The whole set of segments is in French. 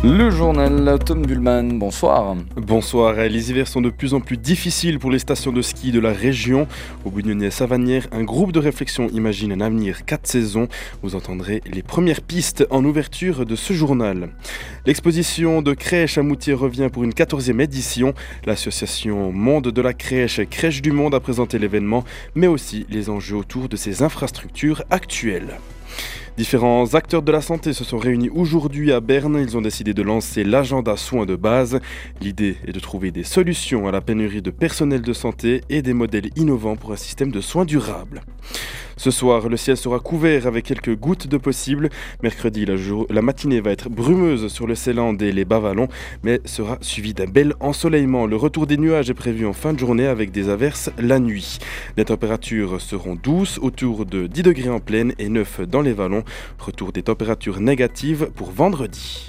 Le journal Tom Bullman, bonsoir. Bonsoir, les hivers sont de plus en plus difficiles pour les stations de ski de la région. Au Bougnonnet-Savanière, un groupe de réflexion imagine un avenir 4 saisons. Vous entendrez les premières pistes en ouverture de ce journal. L'exposition de crèche à Moutier revient pour une 14e édition. L'association Monde de la crèche, Crèche du Monde a présenté l'événement, mais aussi les enjeux autour de ses infrastructures actuelles. Différents acteurs de la santé se sont réunis aujourd'hui à Berne. Ils ont décidé de lancer l'agenda soins de base. L'idée est de trouver des solutions à la pénurie de personnel de santé et des modèles innovants pour un système de soins durable. Ce soir, le ciel sera couvert avec quelques gouttes de possible. Mercredi, la matinée va être brumeuse sur le Seeland et les Bas-Vallons, mais sera suivie d'un bel ensoleillement. Le retour des nuages est prévu en fin de journée avec des averses la nuit. Les températures seront douces, autour de 10 degrés en plaine et 9 dans les vallons. Retour des températures négatives pour vendredi.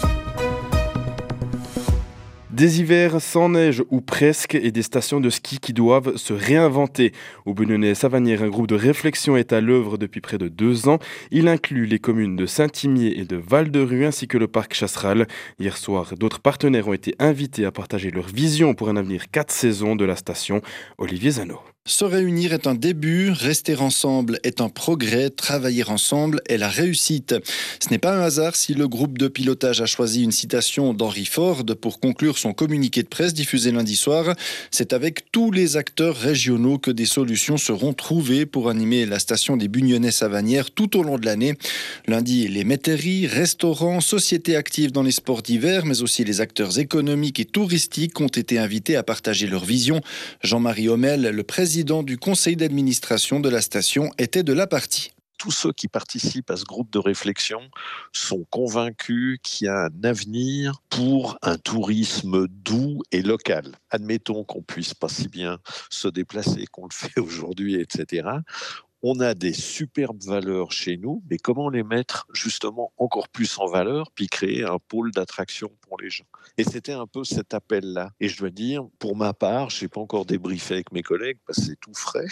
Des hivers sans neige ou presque et des stations de ski qui doivent se réinventer. Au Bougnonnet-Savanière, un groupe de réflexion est à l'œuvre depuis près de 2 ans. Il inclut les communes de Saint-Imier et de Val-de-Rue ainsi que le parc Chasseral. Hier soir, d'autres partenaires ont été invités à partager leur vision pour un avenir 4 saisons de la station. Olivier Zano. Se réunir est un début, rester ensemble est un progrès, travailler ensemble est la réussite. Ce n'est pas un hasard si le groupe de pilotage a choisi une citation d'Henry Ford pour conclure son communiqué de presse diffusé lundi soir. C'est avec tous les acteurs régionaux que des solutions seront trouvées pour animer la station des Bougnonnet-Savanière tout au long de l'année. Lundi, les métairies, restaurants, sociétés actives dans les sports d'hiver, mais aussi les acteurs économiques et touristiques ont été invités à partager leur vision. Jean-Marie Hommel, le président du conseil d'administration de la station, était de la partie. Tous ceux qui participent à ce groupe de réflexion sont convaincus qu'il y a un avenir pour un tourisme doux et local. Admettons qu'on puisse pas si bien se déplacer qu'on le fait aujourd'hui, etc. On a des superbes valeurs chez nous, mais comment les mettre justement encore plus en valeur, puis créer un pôle d'attraction pour les gens. Et c'était un peu cet appel-là. Et je dois dire, pour ma part, je n'ai pas encore débriefé avec mes collègues, parce que c'est tout frais.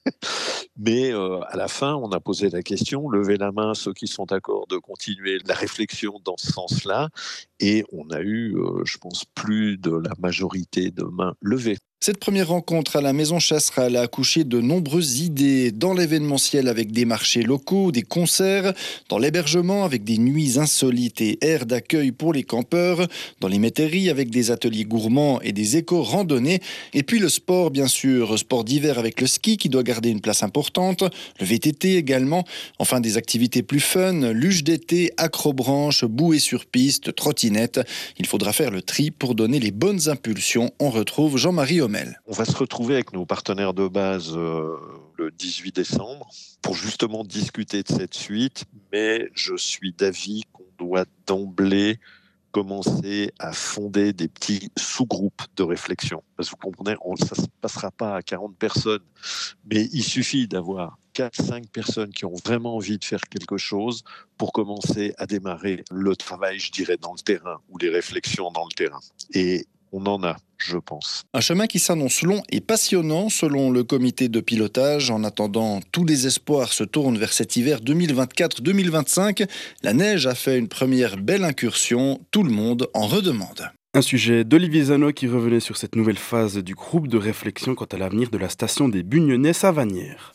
Mais à la fin, on a posé la question, levez la main ceux qui sont d'accord de continuer la réflexion dans ce sens-là. Et on a eu, je pense, plus de la majorité de mains levées. Cette première rencontre à la Maison Chasseral a accouché de nombreuses idées dans l'événementiel avec des marchés locaux, des concerts, dans l'hébergement avec des nuits insolites et aires d'accueil pour les campeurs, dans les métairies avec des ateliers gourmands et des éco-randonnées, et puis le sport bien sûr, sport d'hiver avec le ski qui doit garder une place importante, le VTT également, enfin des activités plus fun, luge d'été, acrobranche, bouée sur piste, trottinette. Il faudra faire le tri pour donner les bonnes impulsions. On retrouve Jean-Marie Hommel. On va se retrouver avec nos partenaires de base le 18 décembre pour justement discuter de cette suite, mais je suis d'avis qu'on doit d'emblée commencer à fonder des petits sous-groupes de réflexion. Parce que vous comprenez, ça ne se passera pas à 40 personnes, mais il suffit d'avoir 4-5 personnes qui ont vraiment envie de faire quelque chose pour commencer à démarrer le travail, je dirais, dans le terrain, ou les réflexions dans le terrain. Et on en a, je pense. Un chemin qui s'annonce long et passionnant selon le comité de pilotage. En attendant, tous les espoirs se tournent vers cet hiver 2024-2025. La neige a fait une première belle incursion. Tout le monde en redemande. Un sujet d'Olivier Zano qui revenait sur cette nouvelle phase du groupe de réflexion quant à l'avenir de la station des Bougnonnet-Savanière.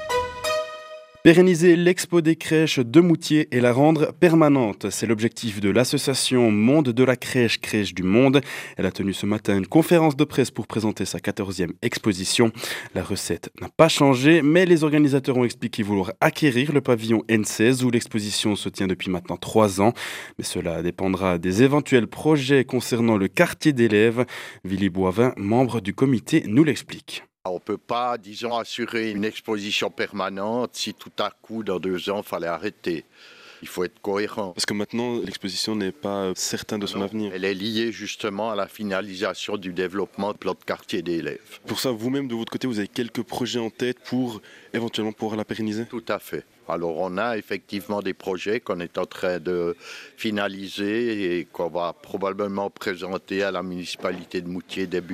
Pérenniser l'expo des crèches de Moutier et la rendre permanente. C'est l'objectif de l'association Monde de la crèche, Crèche du Monde. Elle a tenu ce matin une conférence de presse pour présenter sa 14e exposition. La recette n'a pas changé, mais les organisateurs ont expliqué vouloir acquérir le pavillon N16 où l'exposition se tient depuis maintenant 3 ans. Mais cela dépendra des éventuels projets concernant le quartier d'élèves. Willy Boivin, membre du comité, nous l'explique. On ne peut pas, disons, assurer une exposition permanente si tout à coup, dans 2 ans, il fallait arrêter. Il faut être cohérent. Parce que maintenant, l'exposition n'est pas certaine de son avenir. Elle est liée justement à la finalisation du développement de plan de quartier d'élèves. Pour ça, vous-même, de votre côté, vous avez quelques projets en tête pour éventuellement pouvoir la pérenniser ? Tout à fait. Alors on a effectivement des projets qu'on est en train de finaliser et qu'on va probablement présenter à la municipalité de Moutier début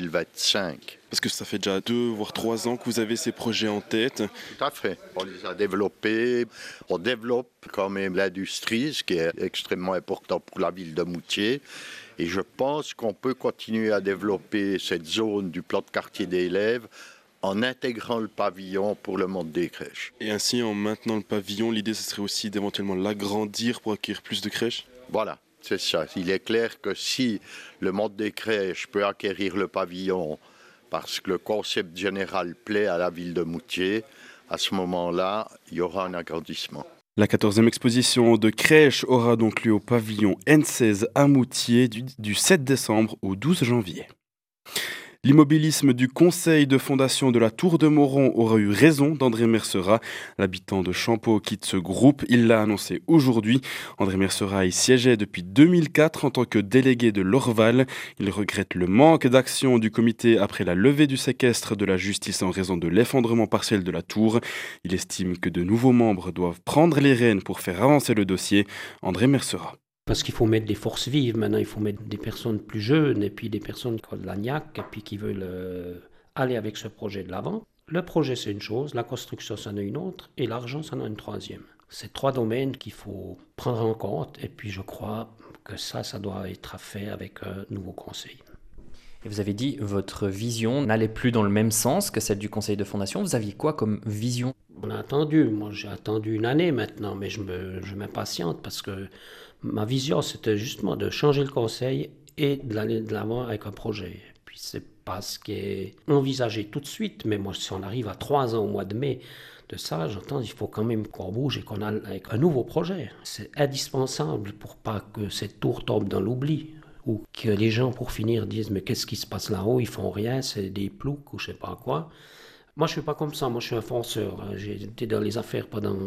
2025. Parce que ça fait déjà 2 voire 3 ans que vous avez ces projets en tête. Tout à fait. On les a développés. On développe quand même l'industrie, ce qui est extrêmement important pour la ville de Moutier. Et je pense qu'on peut continuer à développer cette zone du plan de quartier des élèves en intégrant le pavillon pour le monde des crèches. Et ainsi, en maintenant le pavillon, l'idée ce serait aussi d'éventuellement l'agrandir pour acquérir plus de crèches ? Voilà, c'est ça. Il est clair que si le monde des crèches peut acquérir le pavillon parce que le concept général plaît à la ville de Moutier, à ce moment-là, il y aura un agrandissement. La 14e exposition de crèches aura donc lieu au pavillon N16 à Moutier du 7 décembre au 12 janvier. L'immobilisme du conseil de fondation de la Tour de Mauron aura eu raison d'André Mercera. L'habitant de Champeaux quitte ce groupe, il l'a annoncé aujourd'hui. André Mercera y siégeait depuis 2004 en tant que délégué de l'Orval. Il regrette le manque d'action du comité après la levée du séquestre de la justice en raison de l'effondrement partiel de la tour. Il estime que de nouveaux membres doivent prendre les rênes pour faire avancer le dossier. André Mercera. Parce qu'il faut mettre des forces vives, maintenant il faut mettre des personnes plus jeunes et puis des personnes qui ont de la niaque et puis qui veulent aller avec ce projet de l'avant. Le projet c'est une chose, la construction c'en est une autre et l'argent c'en est une troisième. C'est 3 domaines qu'il faut prendre en compte et puis je crois que ça doit être fait avec un nouveau conseil. Et vous avez dit votre vision n'allait plus dans le même sens que celle du conseil de fondation. Vous aviez quoi comme vision ? On a attendu, moi j'ai attendu 1 année maintenant, mais je m'impatiente parce que ma vision, c'était justement de changer le conseil et d'aller de l'avant avec un projet. Puis c'est pas ce qui est envisagé tout de suite, mais moi, si on arrive à 3 ans au mois de mai de ça, j'entends il faut quand même qu'on bouge et qu'on aille avec un nouveau projet. C'est indispensable pour pas que cette tour tombe dans l'oubli ou que les gens, pour finir, disent « mais qu'est-ce qui se passe là-haut? Ils font rien, c'est des ploucs ou je sais pas quoi ». Moi, je suis pas comme ça. Moi, je suis un fonceur. J'ai été dans les affaires pendant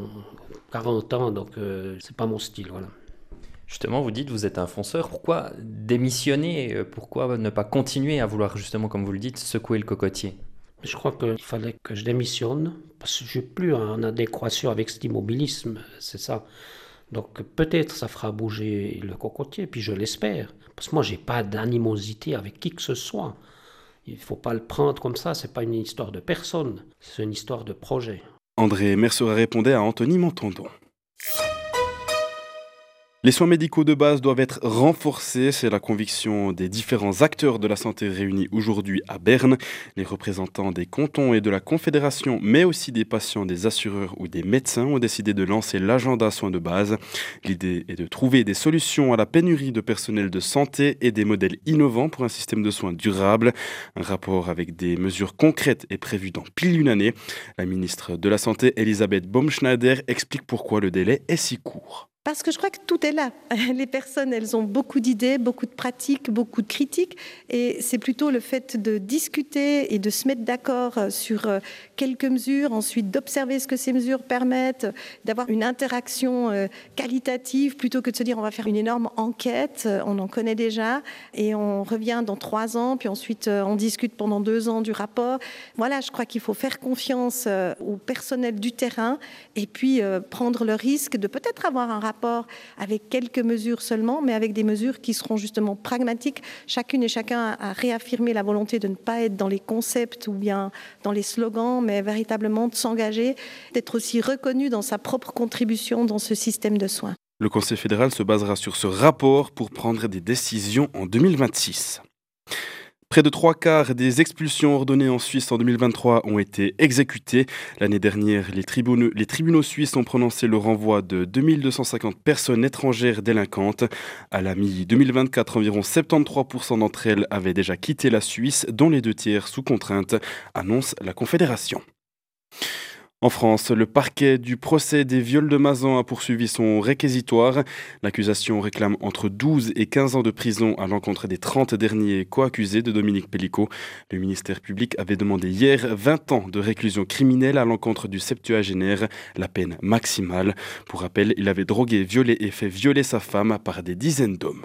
40 ans, donc c'est pas mon style, voilà. Justement, vous dites vous êtes un fonceur. Pourquoi démissionner ? Pourquoi ne pas continuer à vouloir, justement, comme vous le dites, secouer le cocotier ? Je crois qu'il fallait que je démissionne, parce que je ne suis plus en adéquation avec cet immobilisme, c'est ça. Donc peut-être ça fera bouger le cocotier, puis je l'espère. Parce que moi, je n'ai pas d'animosité avec qui que ce soit. Il ne faut pas le prendre comme ça, ce n'est pas une histoire de personne, c'est une histoire de projet. André Mercera répondait à Anthony Montandon. Les soins médicaux de base doivent être renforcés, c'est la conviction des différents acteurs de la santé réunis aujourd'hui à Berne. Les représentants des cantons et de la Confédération, mais aussi des patients, des assureurs ou des médecins ont décidé de lancer l'agenda soins de base. L'idée est de trouver des solutions à la pénurie de personnel de santé et des modèles innovants pour un système de soins durable. Un rapport avec des mesures concrètes est prévu dans pile 1 année. La ministre de la Santé, Elisabeth Baumschneider, explique pourquoi le délai est si court. Parce que je crois que tout est là. Les personnes, elles ont beaucoup d'idées, beaucoup de pratiques, beaucoup de critiques. Et c'est plutôt le fait de discuter et de se mettre d'accord sur quelques mesures, ensuite d'observer ce que ces mesures permettent, d'avoir une interaction qualitative plutôt que de se dire on va faire une énorme enquête, on en connaît déjà, et on revient dans 3 ans, puis ensuite on discute pendant 2 ans du rapport. Voilà, je crois qu'il faut faire confiance au personnel du terrain et puis prendre le risque de peut-être avoir un rapport avec quelques mesures seulement, mais avec des mesures qui seront justement pragmatiques. Chacune et chacun a réaffirmé la volonté de ne pas être dans les concepts ou bien dans les slogans, mais véritablement de s'engager, d'être aussi reconnu dans sa propre contribution dans ce système de soins. Le Conseil fédéral se basera sur ce rapport pour prendre des décisions en 2026. Près de 3/4 des expulsions ordonnées en Suisse en 2023 ont été exécutées. L'année dernière, les tribunaux suisses ont prononcé le renvoi de 2250 personnes étrangères délinquantes. À la mi-2024, environ 73% d'entre elles avaient déjà quitté la Suisse, dont les 2/3 sous contrainte, annonce la Confédération. En France, le parquet du procès des viols de Mazan a poursuivi son réquisitoire. L'accusation réclame entre 12 et 15 ans de prison à l'encontre des 30 derniers co-accusés de Dominique Pellicot. Le ministère public avait demandé hier 20 ans de réclusion criminelle à l'encontre du septuagénaire, la peine maximale. Pour rappel, il avait drogué, violé et fait violer sa femme par des dizaines d'hommes.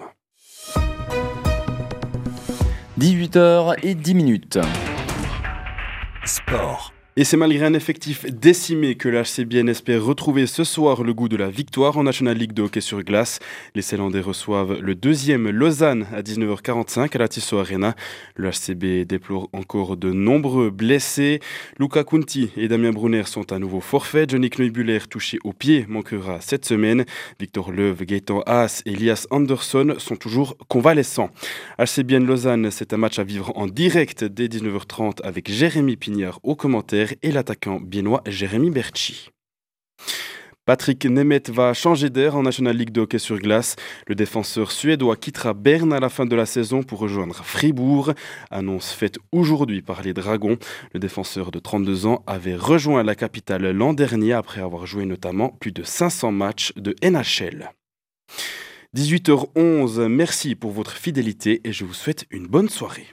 18h10. Sport. Et c'est malgré un effectif décimé que l'HCBN espère retrouver ce soir le goût de la victoire en National League de hockey sur glace. Les Célandais reçoivent le 2e Lausanne à 19h45 à la Tissot Arena. Le HCB déplore encore de nombreux blessés. Luca Kunti et Damien Brunner sont à nouveau forfaits. Johnny Kneubuller, touché au pied, manquera cette semaine. Victor Leuve, Gaëtan Haas et Elias Anderson sont toujours convalescents. HCBN Lausanne, c'est un match à vivre en direct dès 19h30 avec Jérémy Pignard aux commentaires et l'attaquant biennois Jérémy Berchi. Patrick Nemeth va changer d'air en National League de hockey sur glace. Le défenseur suédois quittera Berne à la fin de la saison pour rejoindre Fribourg. Annonce faite aujourd'hui par les Dragons. Le défenseur de 32 ans avait rejoint la capitale l'an dernier après avoir joué notamment plus de 500 matchs de NHL. 18h11, merci pour votre fidélité et je vous souhaite une bonne soirée.